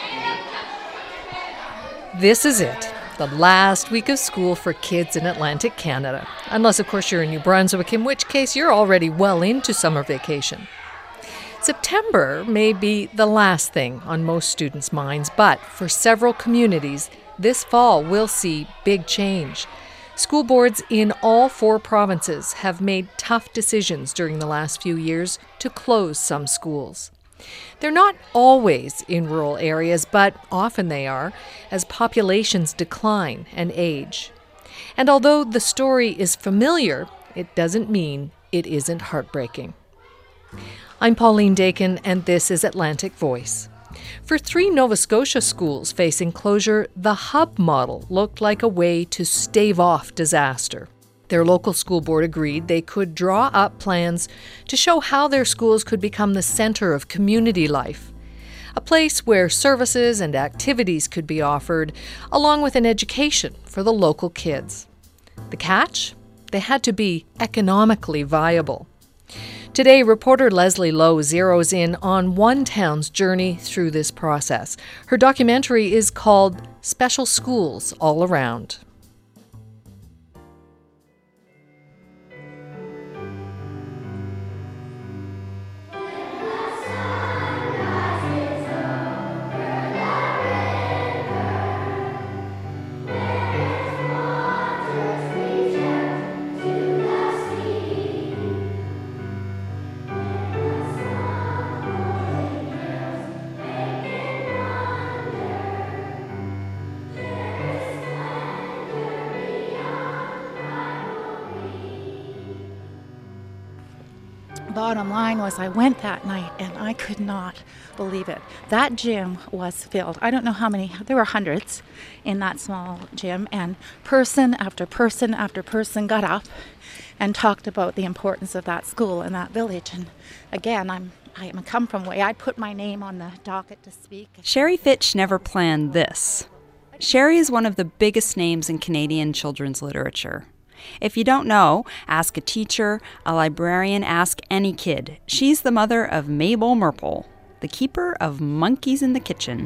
This is it, the last week of school for kids in Atlantic Canada. Unless, of course, you're in New Brunswick, in which case you're already well into summer vacation. September may be the last thing on most students' minds, but for several communities, this fall will see big change. School boards in all 4 provinces have made tough decisions during the last few years to close some schools. They're not always in rural areas, but often they are, as populations decline and age. And although the story is familiar, it doesn't mean it isn't heartbreaking. I'm Pauline Dakin, and this is Atlantic Voice. For 3 Nova Scotia schools facing closure, the hub model looked like a way to stave off disaster. Their local school board agreed they could draw up plans to show how their schools could become the center of community life, a place where services and activities could be offered, along with an education for the local kids. The catch? They had to be economically viable. Today, reporter Leslie Lowe zeroes in on one town's journey through this process. Her documentary is called Special Schools All Around. Bottom line was I went that night and I could not believe it. That gym was filled. I don't know how many, there were hundreds in that small gym, and person after person after person got up and talked about the importance of that school and that village. And again, I come from way. I put my name on the docket to speak. Sherry Fitch never planned this. Sherry is one of the biggest names in Canadian children's literature. If you don't know, ask a teacher, a librarian, ask any kid. She's the mother of Mabel Merple, the keeper of Monkeys in the Kitchen.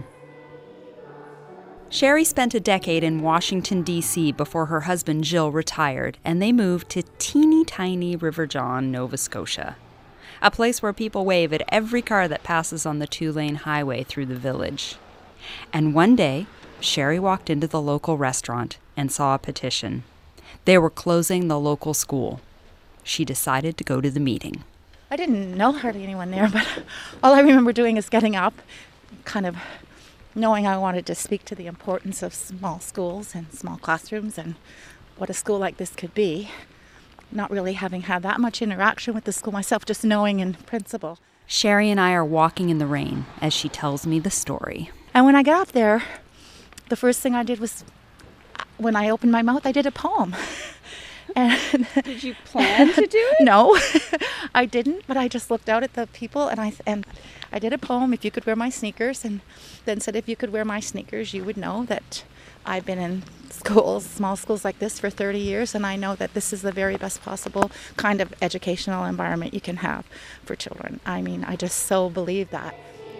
Sherry spent a decade in Washington, D.C. before her husband Jill retired, and they moved to teeny tiny River John, Nova Scotia, a place where people wave at every car that passes on the 2-lane highway through the village. And one day, Sherry walked into the local restaurant and saw a petition. They were closing the local school. She decided to go to the meeting. I didn't know hardly anyone there, but all I remember doing is getting up, kind of knowing I wanted to speak to the importance of small schools and small classrooms and what a school like this could be. Not really having had that much interaction with the school myself, just knowing in principle. Sherry and I are walking in the rain as she tells me the story. And when I got up there, the first thing I did was, when I opened my mouth, I did a poem. And did you plan to do it? No, I didn't, but I just looked out at the people and I did a poem, If You Could Wear My Sneakers, and then said, if you could wear my sneakers, you would know that I've been in schools, small schools like this for 30 years, and I know that this is the very best possible kind of educational environment you can have for children. I mean, I just so believe that.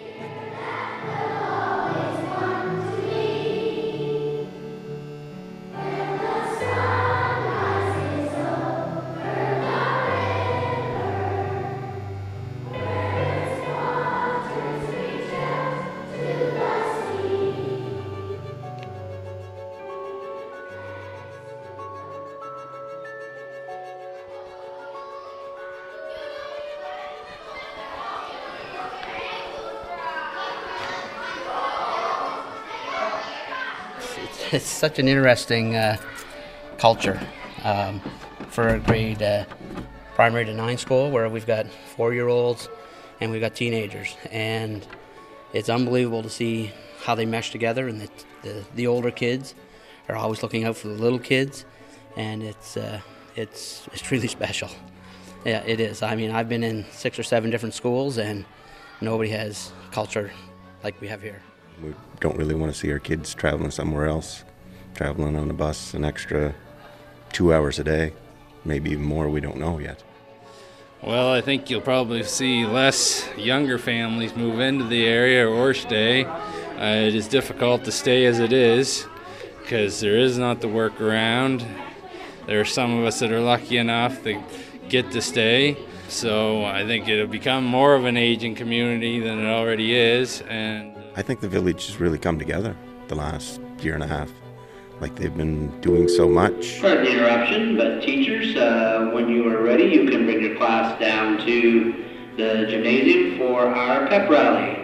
It's such an interesting culture for a grade primary to 9 school, where we've got 4-year-olds and we've got teenagers, and it's unbelievable to see how they mesh together. And the older kids are always looking out for the little kids, and it's really special. Yeah, it is. I mean, I've been in 6 or 7 different schools, and nobody has culture like we have here. We don't really want to see our kids traveling somewhere else, traveling on a bus an extra 2 hours a day, maybe even more, we don't know yet. Well, I think you'll probably see less younger families move into the area or stay. It is difficult to stay as it is because there is not the work around. There are some of us that are lucky enough to get to stay. So I think it'll become more of an aging community than it already is. And I think the village has really come together the last year and a half. Like they've been doing so much. Pardon the interruption, but teachers, when you are ready, you can bring your class down to the gymnasium for our pep rally.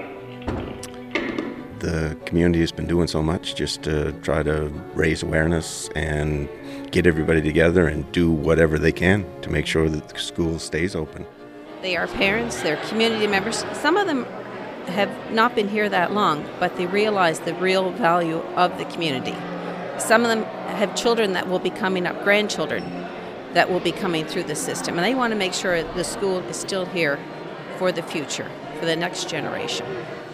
The community has been doing so much just to try to raise awareness and get everybody together and do whatever they can to make sure that the school stays open. They are parents, they're community members. Some of them have not been here that long, but they realize the real value of the community. Some of them have children that will be coming up, grandchildren that will be coming through the system, and they want to make sure the school is still here for the future, for the next generation.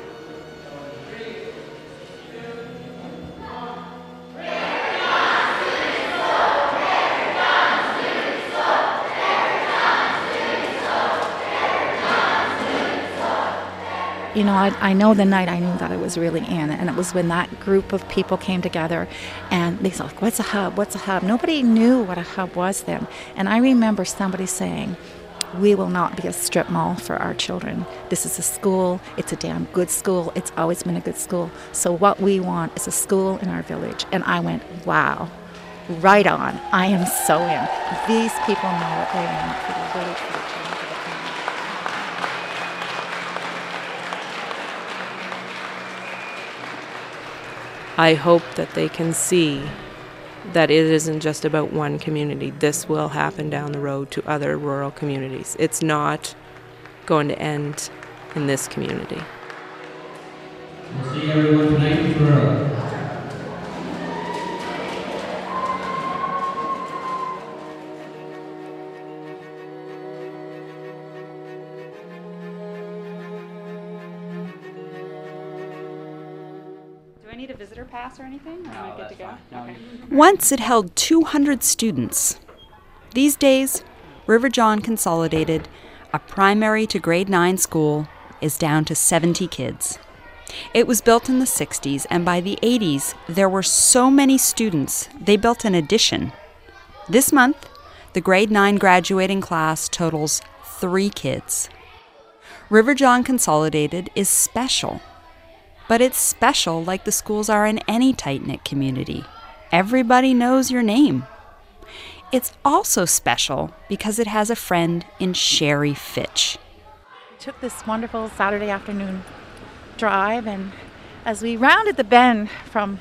You know, I know the night I knew that I was really in, and it was when that group of people came together and they said, like, what's a hub? What's a hub? Nobody knew what a hub was then. And I remember somebody saying, we will not be a strip mall for our children. This is a school. It's a damn good school. It's always been a good school. So what we want is a school in our village. And I went, wow, right on. I am so in. These people know what they want for their village, for their children, for their family. I hope that they can see that it isn't just about one community. This will happen down the road to other rural communities. It's not going to end in this community. We'll see everyone tonight for Need a visitor pass or anything? Or am I good to go? Okay. Once it held 200 students. These days, River John Consolidated, a primary to grade 9 school, is down to 70 kids. It was built in the 60s, and by the 80s, there were so many students, they built an addition. This month, the grade 9 graduating class totals 3 kids. River John Consolidated is special. But it's special like the schools are in any tight-knit community. Everybody knows your name. It's also special because it has a friend in Sherry Fitch. We took this wonderful Saturday afternoon drive, and as we rounded the bend from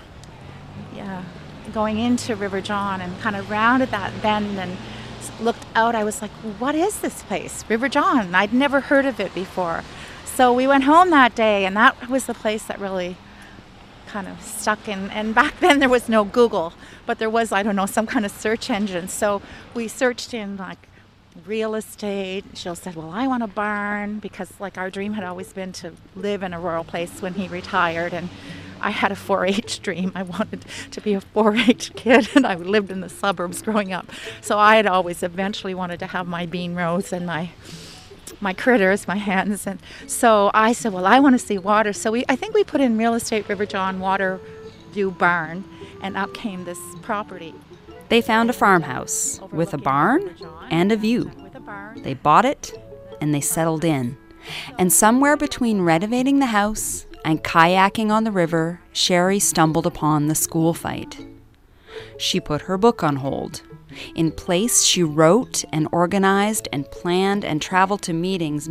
going into River John and kind of rounded that bend and looked out, I was like, what is this place? River John. I'd never heard of it before. So we went home that day, and that was the place that really kind of stuck in. And back then there was no Google, but there was, I don't know, some kind of search engine. So we searched in like real estate. Jill said, well, I want a barn, because like our dream had always been to live in a rural place when he retired. And I had a 4-H dream. I wanted to be a 4-H kid, and I lived in the suburbs growing up. So I had always eventually wanted to have my bean rows and my critters, my hens. And so I said, well, I want to see water. So I think we put in real estate River John water view barn, and up came this property. They found a farmhouse with a barn and a view. They bought it and they settled in. And somewhere between renovating the house and kayaking on the river, Sherry stumbled upon the school fight. She put her book on hold. In place, she wrote and organized and planned and traveled to meetings.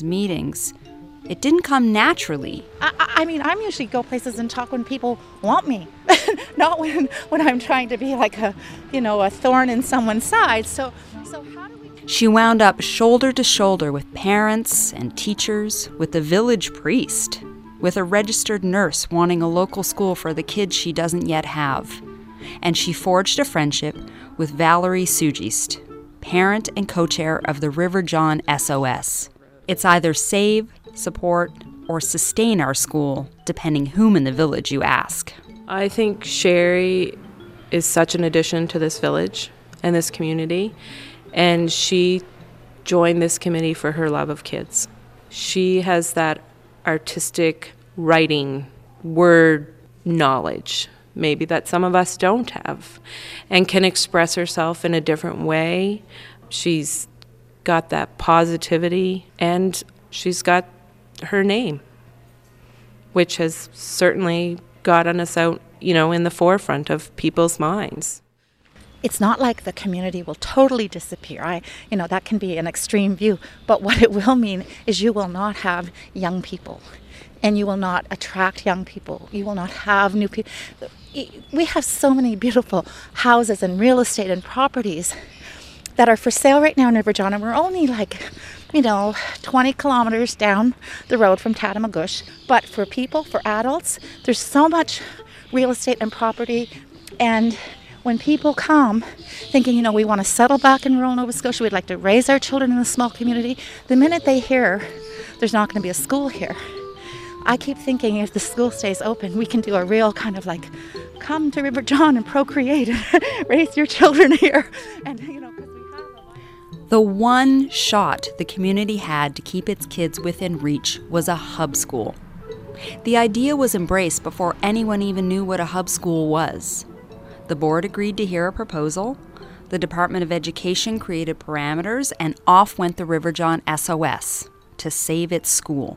It didn't come naturally. I mean, I'm usually go places and talk when people want me, not when I'm trying to be like a thorn in someone's side. So how do we... She wound up shoulder to shoulder with parents and teachers, with the village priest, with a registered nurse wanting a local school for the kids she doesn't yet have. And she forged a friendship with Valerie Sugist, parent and co-chair of the River John SOS. It's either save, support, or sustain our school, depending whom in the village you ask. I think Sherry is such an addition to this village and this community, and she joined this committee for her love of kids. She has that artistic writing word knowledge, maybe that some of us don't have, and can express herself in a different way. She's got that positivity, and she's got her name, which has certainly gotten us out, in the forefront of people's minds. It's not like the community will totally disappear. That can be an extreme view, but what it will mean is you will not have young people, and you will not attract young people. You will not have new people. We have so many beautiful houses and real estate and properties that are for sale right now in River John, and we're only 20 kilometers down the road from Tatamagouche. But for people, for adults, there's so much real estate and property, and when people come thinking, we want to settle back in rural Nova Scotia, we'd like to raise our children in a small community, the minute they hear there's not going to be a school here, I keep thinking if the school stays open, we can do a real kind of come to River John and procreate and raise your children here. And, The one shot the community had to keep its kids within reach was a hub school. The idea was embraced before anyone even knew what a hub school was. The board agreed to hear a proposal, the Department of Education created parameters, and off went the River John SOS to save its school.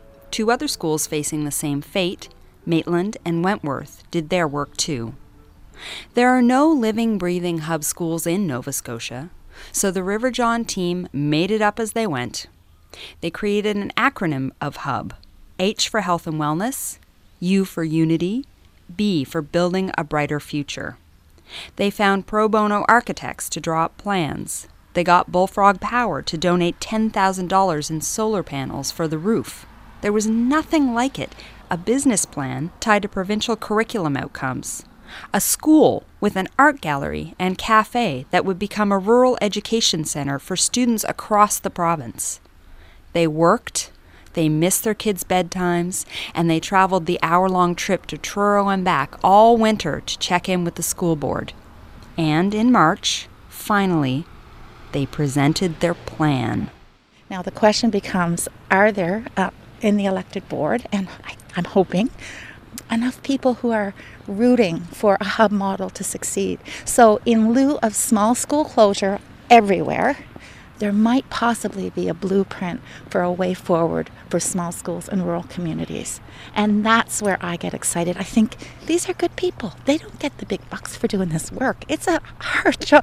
2 other schools facing the same fate, Maitland and Wentworth, did their work too. There are no living, breathing hub schools in Nova Scotia, so the River John team made it up as they went. They created an acronym of HUB, H for Health and Wellness, U for Unity, B for Building a Brighter Future. They found pro bono architects to draw up plans. They got Bullfrog Power to donate $10,000 in solar panels for the roof. There was nothing like it. A business plan tied to provincial curriculum outcomes. A school with an art gallery and cafe that would become a rural education center for students across the province. They worked, they missed their kids' bedtimes, and they traveled the hour-long trip to Truro and back all winter to check in with the school board. And in March, finally, they presented their plan. Now the question becomes, are there, in the elected board, and I'm hoping, enough people who are rooting for a hub model to succeed? So in lieu of small school closure everywhere, there might possibly be a blueprint for a way forward for small schools in rural communities. And that's where I get excited. I think these are good people. They don't get the big bucks for doing this work. It's a hard job.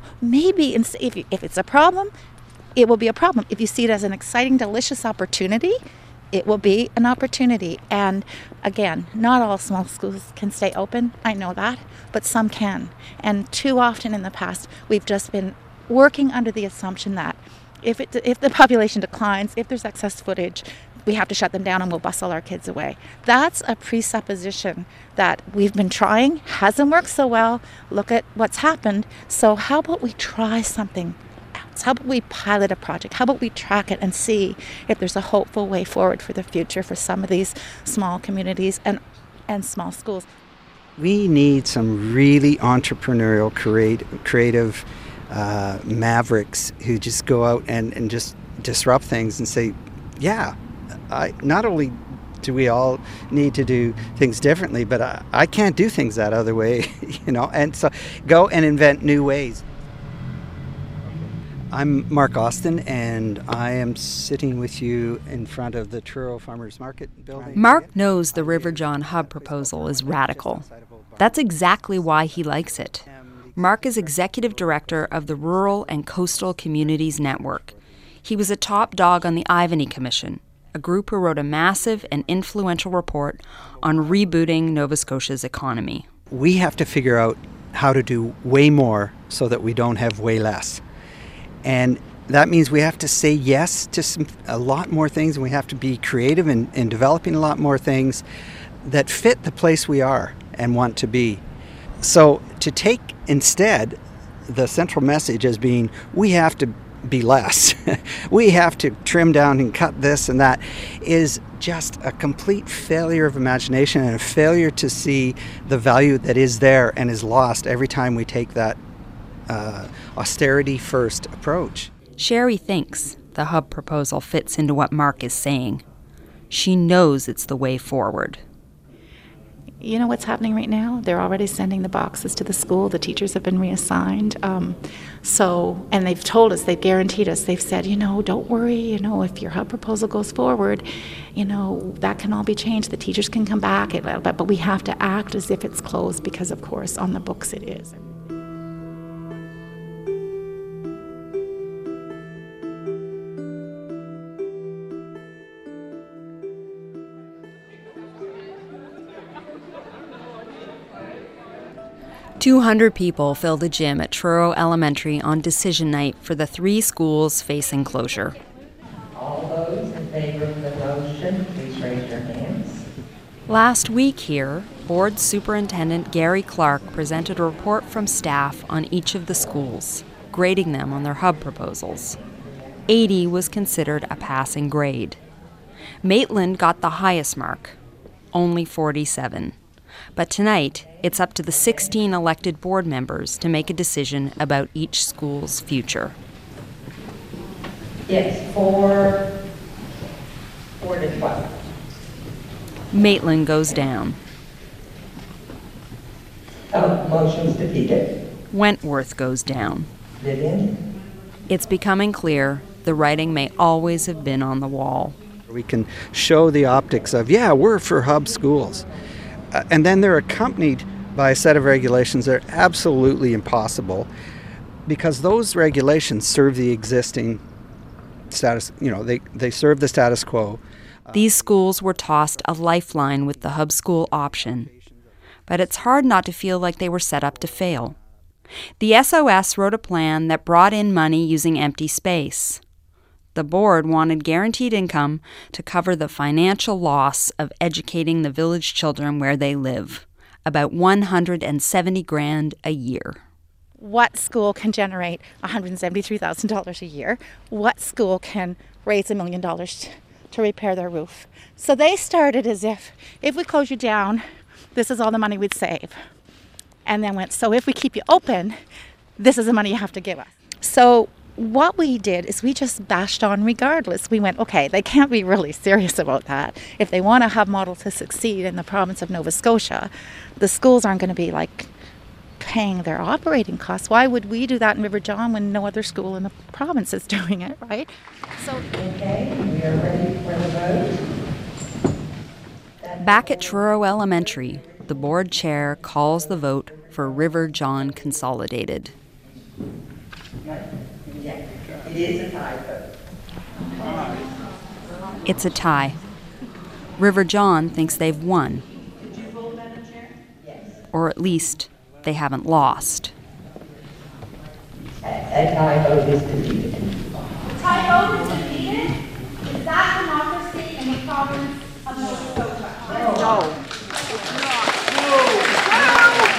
Maybe if it's a problem, it will be a problem. If you see it as an exciting, delicious opportunity, it will be an opportunity. And again, not all small schools can stay open. I know that, but some can. And too often in the past, we've just been working under the assumption that if the population declines, if there's excess footage, we have to shut them down and we'll bus all our kids away. That's a presupposition that we've been trying, hasn't worked so well. Look at what's happened. So how about we try something else? How about we pilot a project? How about we track it and see if there's a hopeful way forward for the future for some of these small communities and small schools? We need some really entrepreneurial, creative mavericks who just go out and just disrupt things and say, yeah, not only do we all need to do things differently, but I can't do things that other way, and so go and invent new ways. I'm Mark Austin, and I am sitting with you in front of the Truro Farmers Market building. Mark knows the River John Hub proposal is radical. That's exactly why he likes it. Mark is executive director of the Rural and Coastal Communities Network. He was a top dog on the Ivany Commission, a group who wrote a massive and influential report on rebooting Nova Scotia's economy. We have to figure out how to do way more so that we don't have way less. And that means we have to say yes to a lot more things, and we have to be creative in developing a lot more things that fit the place we are and want to be. So to take instead the central message as being we have to be less, we have to trim down and cut this and that, is just a complete failure of imagination and a failure to see the value that is there and is lost every time we take that austerity first approach. Sherry thinks the hub proposal fits into what Mark is saying. She knows it's the way forward. You know what's happening right now? They're already sending the boxes to the school. The teachers have been reassigned. And they've told us, they've guaranteed us, they've said, don't worry, if your hub proposal goes forward, that can all be changed. The teachers can come back, but we have to act as if it's closed because, of course, on the books it is. "200 people filled a gym at Truro Elementary on decision night for the 3 schools facing closure. All those in favor of the motion, please raise your hands. Last week here, Board Superintendent Gary Clark presented a report from staff on each of the schools, grading them on their hub proposals. 80 was considered a passing grade. Maitland got the highest mark, only 47. But tonight, it's up to the 16 elected board members to make a decision about each school's future. Yes, 4 to 12. Maitland goes down. Motion's defeated. Wentworth goes down. Vivian? It's becoming clear the writing may always have been on the wall. We can show the optics of, we're for hub schools. And then they're accompanied by a set of regulations that are absolutely impossible because those regulations serve the existing status, they serve the status quo. These schools were tossed a lifeline with the hub school option. But it's hard not to feel like they were set up to fail. The SOS wrote a plan that brought in money using empty space. The board wanted guaranteed income to cover the financial loss of educating the village children where they live, about $170,000 a year. What school can generate $173,000 a year? What school can raise $1 million to repair their roof? So they started as if we close you down, this is all the money we'd save. And then went, so if we keep you open, this is the money you have to give us. So what we did is we just bashed on regardless. We went, okay, they can't be really serious about that. If they want a hub model to succeed in the province of Nova Scotia, the schools aren't going to be paying their operating costs. Why would we do that in River John when no other school in the province is doing it, right? So, okay, we are ready for the vote. Back at Truro Elementary, the board chair calls the vote for River John Consolidated. It is a tie vote. It's a tie. River John thinks they've won. Or at least they haven't lost. A tie vote is defeated. Tie vote is defeated? Is that democracy in the province of Nova Scotia? no. It's not. No.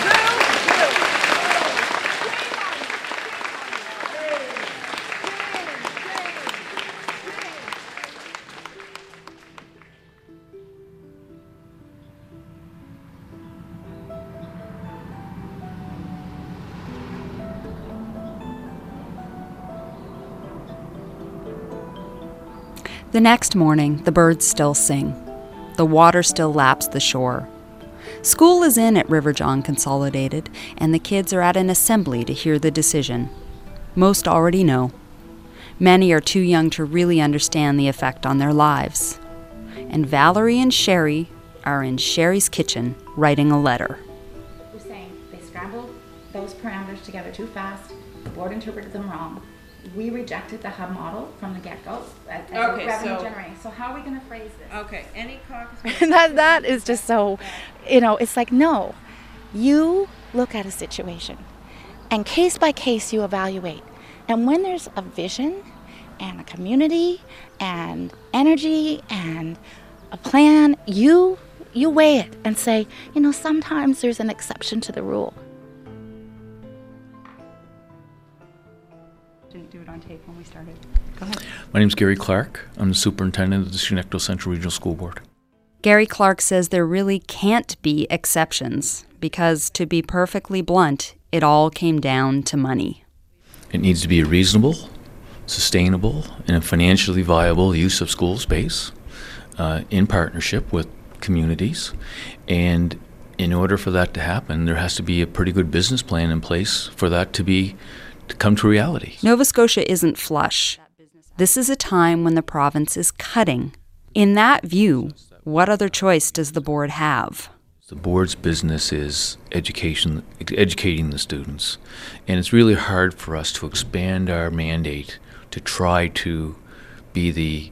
The next morning, the birds still sing. The water still laps the shore. School is in at River John Consolidated, and the kids are at an assembly to hear the decision. Most already know. Many are too young to really understand the effect on their lives. And Valerie and Sherry are in Sherry's kitchen writing a letter. We're saying they scrambled those parameters together too fast. The board interpreted them wrong. We rejected the hub model from the get-go as revenue generating. So how are we going to phrase this? Okay, any caucus... that is just so, it's like, no. You look at a situation, and case by case you evaluate. And when there's a vision, and a community, and energy, and a plan, you weigh it and say, sometimes there's an exception to the rule. Didn't do it on tape when we started. Go ahead. My name's Gary Clark. I'm the superintendent of the Schenectady Central Regional School Board. Gary Clark says there really can't be exceptions because, to be perfectly blunt, it all came down to money. It needs to be a reasonable, sustainable, and a financially viable use of school space in partnership with communities. And in order for that to happen, there has to be a pretty good business plan in place for that to come to reality. Nova Scotia isn't flush. This is a time when the province is cutting. In that view, what other choice does the board have? The board's business is educating the students, and it's really hard for us to expand our mandate to try to be the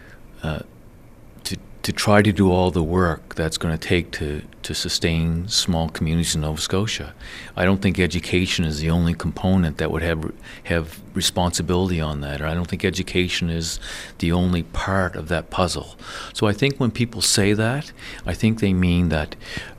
to try to do all the work that's going to take to sustain small communities in Nova Scotia. I don't think education is the only component that would have responsibility on that, or I don't think education is the only part of that puzzle. So I think when people say that, I think they mean that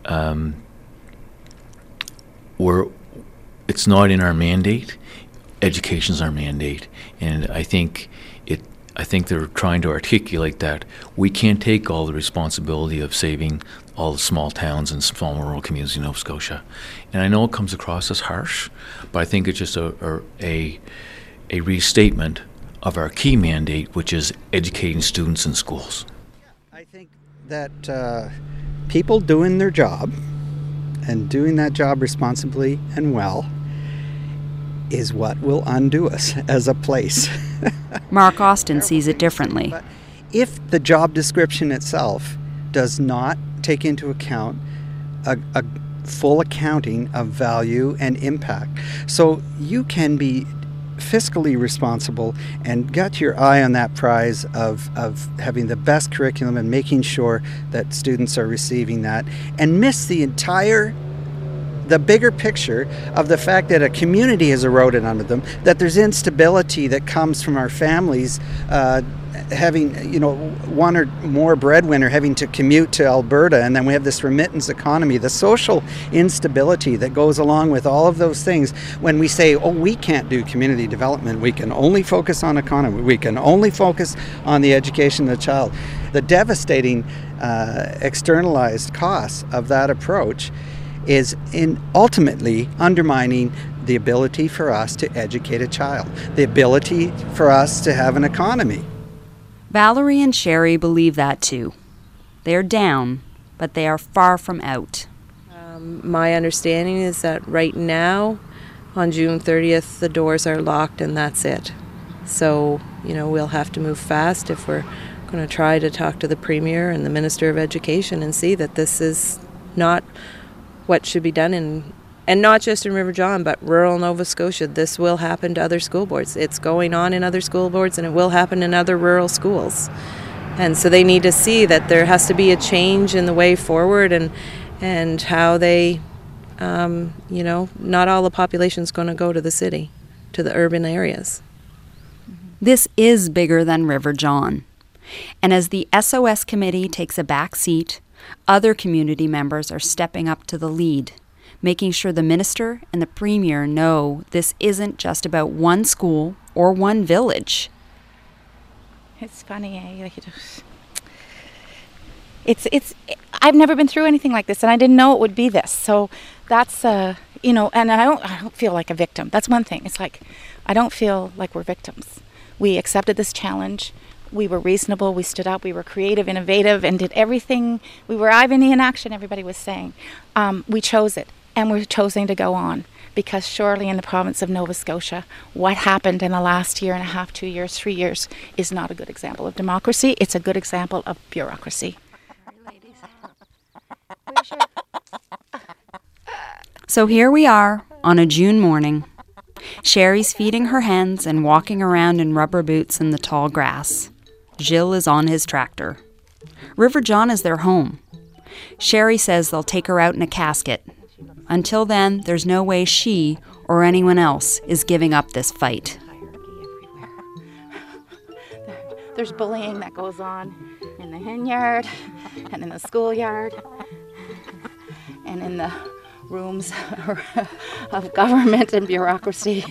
it's not in our mandate. Education's our mandate, and I think they're trying to articulate that we can't take all the responsibility of saving all the small towns and small rural communities in Nova Scotia. And I know it comes across as harsh, but I think it's just a restatement of our key mandate, which is educating students in schools. I think that people doing their job and doing that job responsibly and well is what will undo us as a place. Mark Austin sees it differently. But if the job description itself does not take into account a full accounting of value and impact, so you can be fiscally responsible and got your eye on that prize of having the best curriculum and making sure that students are receiving that, and miss the bigger picture of the fact that a community has eroded under them, that there's instability that comes from our families having, one or more breadwinner having to commute to Alberta, and then we have this remittance economy, the social instability that goes along with all of those things. When we say, we can't do community development, we can only focus on economy, we can only focus on the education of the child. The devastating externalized costs of that approach is ultimately undermining the ability for us to educate a child, the ability for us to have an economy. Valerie and Sherry believe that too. They're down, but they are far from out. My understanding is that right now, on June 30th, the doors are locked and that's it. So, we'll have to move fast if we're going to try to talk to the Premier and the Minister of Education and see that this is not what should be done and not just in River John, but rural Nova Scotia. This will happen to other school boards. It's going on in other school boards, and it will happen in other rural schools. And so they need to see that there has to be a change in the way forward and how they, not all the population is going to go to the city, to the urban areas. This is bigger than River John. And as the SOS committee takes a back seat, other community members are stepping up to the lead, making sure the minister and the premier know this isn't just about one school or one village. It's funny, I've never been through anything like this, and I didn't know it would be this. So that's and I don't feel like a victim. That's one thing. It's like I don't feel like we're victims. We accepted this challenge. We were reasonable, we stood up, we were creative, innovative, and did everything. We were Ivany in action, everybody was saying. We chose it, and we're choosing to go on, because surely in the province of Nova Scotia, what happened in the last year and a half, 2 years, 3 years, is not a good example of democracy. It's a good example of bureaucracy. So here we are on a June morning. Sherry's feeding her hens and walking around in rubber boots in the tall grass. Gilles is on his tractor. River John is their home. Sherry says they'll take her out in a casket. Until then, there's no way she or anyone else is giving up this fight. There's bullying that goes on in the hen yard and in the schoolyard and in the rooms of government and bureaucracy.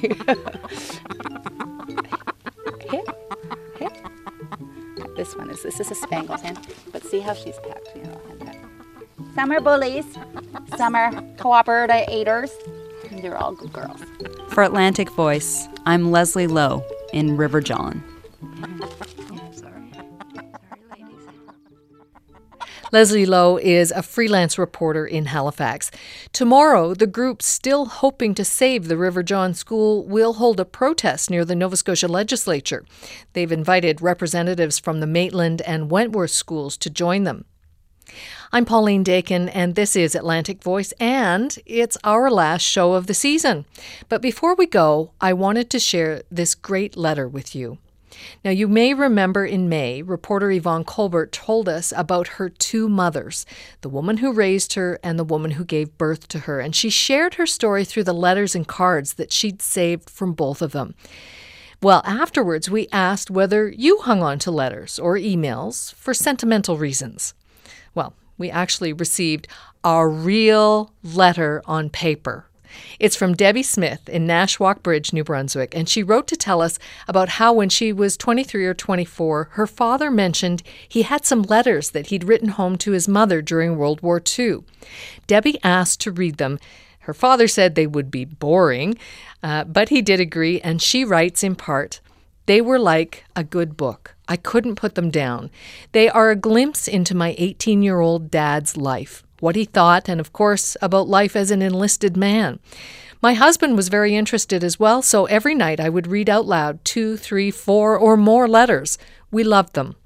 This is a Spangled hen, but see how she's packed. Some are bullies, some are cooperators, and they're all good girls. For Atlantic Voice, I'm Leslie Lowe in River John. Leslie Lowe is a freelance reporter in Halifax. Tomorrow, the group still hoping to save the River John School will hold a protest near the Nova Scotia legislature. They've invited representatives from the Maitland and Wentworth schools to join them. I'm Pauline Dakin, and this is Atlantic Voice, and it's our last show of the season. But before we go, I wanted to share this great letter with you. Now, you may remember in May, reporter Yvonne Colbert told us about her two mothers, the woman who raised her and the woman who gave birth to her, and she shared her story through the letters and cards that she'd saved from both of them. Well, afterwards, we asked whether you hung on to letters or emails for sentimental reasons. Well, we actually received a real letter on paper. It's from Debbie Smith in Nashwauk Bridge, New Brunswick, and she wrote to tell us about how when she was 23 or 24, her father mentioned he had some letters that he'd written home to his mother during World War II. Debbie asked to read them. Her father said they would be boring, but he did agree, and she writes in part, "They were like a good book. I couldn't put them down. They are a glimpse into my 18-year-old dad's life, what he thought, and of course, about life as an enlisted man. My husband was very interested as well, so every night I would read out loud 2, 3, 4, or more letters. We loved them.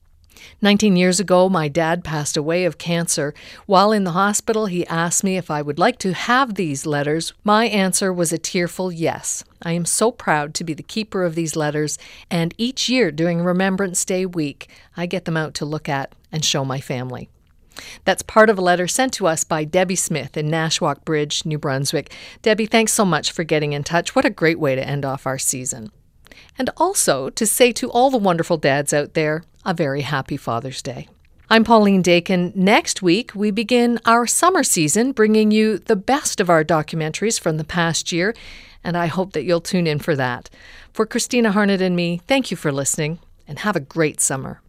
19 years ago, my dad passed away of cancer. While in the hospital, he asked me if I would like to have these letters. My answer was a tearful yes. I am so proud to be the keeper of these letters, and each year during Remembrance Day week, I get them out to look at and show my family." That's part of a letter sent to us by Debbie Smith in Nashwauk Bridge, New Brunswick. Debbie, thanks so much for getting in touch. What a great way to end off our season. And also to say to all the wonderful dads out there, a very happy Father's Day. I'm Pauline Dakin. Next week, we begin our summer season, bringing you the best of our documentaries from the past year, and I hope that you'll tune in for that. For Christina Harnett and me, thank you for listening, and have a great summer.